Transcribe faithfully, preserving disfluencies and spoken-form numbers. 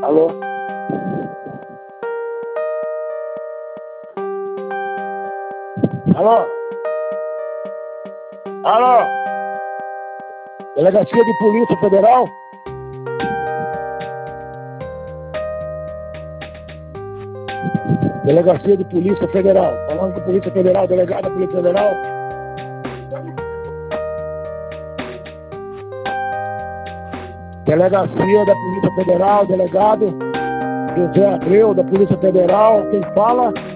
Alô? Alô? Alô? Delegacia de Polícia Federal? Delegacia de Polícia Federal. Falando com a Polícia Federal, delegado da Polícia Federal. Delegacia da Polícia Federal, delegado José Abreu, da Polícia Federal. Quem fala?